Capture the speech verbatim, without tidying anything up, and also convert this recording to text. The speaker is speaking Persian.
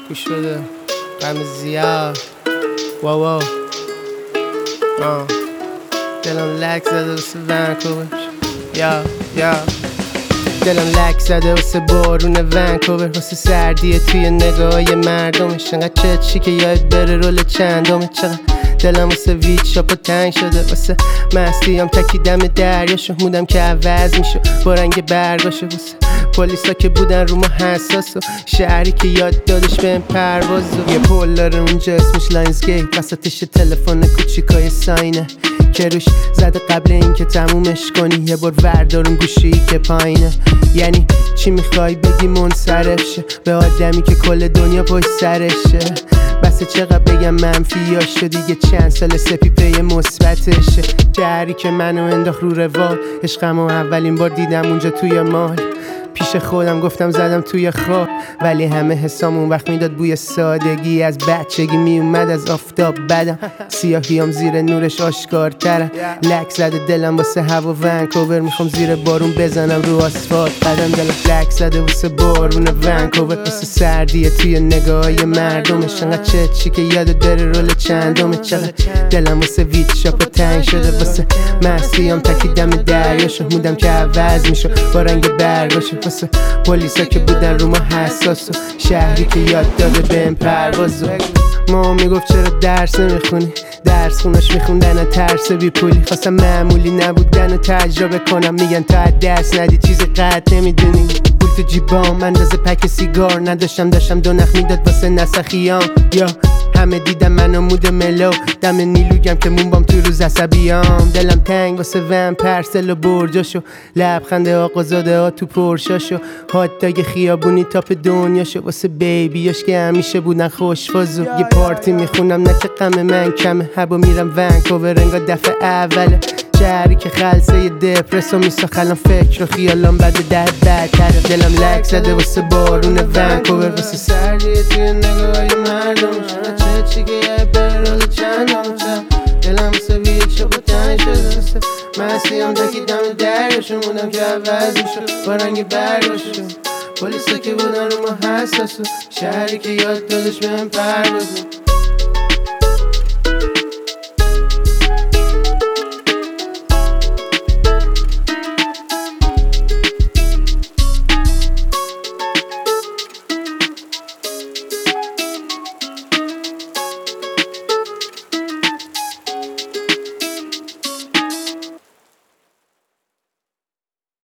گوش بده غم زیاد واو واو آه دلم لک زده واسه ونکوور یا یا دلم لک زده واسه بارون ونکوور واسه سردیه توی نگاهی مردمش انقدر چه چی که یاد بره رول چندمه چقدر دلم واسه ویت شاپ و تنگ شده واسه مستیم تکیدم دریاشو مودم که عوض میشو با رنگ برگاشو واسه پلیسا که بودن رو ما حساس و شهری که یاد دادش به این پرواز و یه پول داره اونجا اسمش لاینز گیت وسطش تلفن کوچیکای ساینه که روش زده قبل اینکه تمومش کنی یه بار وردارون گوشی که پایینه یعنی چی میخوای بگی منصرف شه به آدمی که کل دنیا پشت سرشه بسه چقدر بگم منفیاش شد دیگه چند سال سپیپه مثبتشه شهری که منو انداخت رو روال عشقمو اولین بار دیدم اونجا توی مال پیش خودم گفتم زدم توی خواب ولی همه حسام اون وقت میداد بوی سادگی از بچگی میومد از آفتاب بدم سیاهیام زیر نورش آشکارترم لک زده دلم واسه هوا ونکوور میخوام زیر بارون بزنم رو آسفالت قدم دلم لک زده واسه بارون ونکوور واسه سردیه توی نگاهی مردمش انقدر چه چی که یاد داره رول چندمه چقدر دلم واسه ویت شاپ و تنگ شده واسه مستیام تکیدم دریاشو مودم که عوض میشو با رنگ برگاشو واسه پلیسا که بودن رو ما حساس و شهری که یاد داده به این پرواز و ما میگفت چرا درس نمیخونی درس خوناش میخوندن ترس بی پولی خواستم معمولی نبودن و تجربه کنم میگن تا دست ندی چیزی قطع نمیدونی پول تو جیبام اندازه پک سیگار نداشتم داشتم دو نخ میداد واسه نسخیام یا همه دیدم منو مود ملو دم نیلوگم که مونبام تو روز عصبیام دلم تنگ واسه ون پرسل و برجاشو لبخند آقازاده ها تو پرشاشو هات داگ خیابونی تاپ دنیاشو واسه بیبیاش که همیشه بودن خوشفاز و یه پارتی میخونم نه که غم من کمه هبا میرم ونکوور انگار دفعه اوله شهری که خلصه دپرسو میساخت الان فکر و خیالام بعد ده بدتره دلم لک زده واسه بارون ونکوور واسه سردیه توی نگاهی مردمش چه چی که یه برال چندم دلم واسه ویت شاپ و تنگ شده واسه مستیم تکیدم دریاشو مودم که عوض میشو با رنگ برگاشو پلیسا که بودن رو ما حساس و شهری که یاد دادش به این پروازه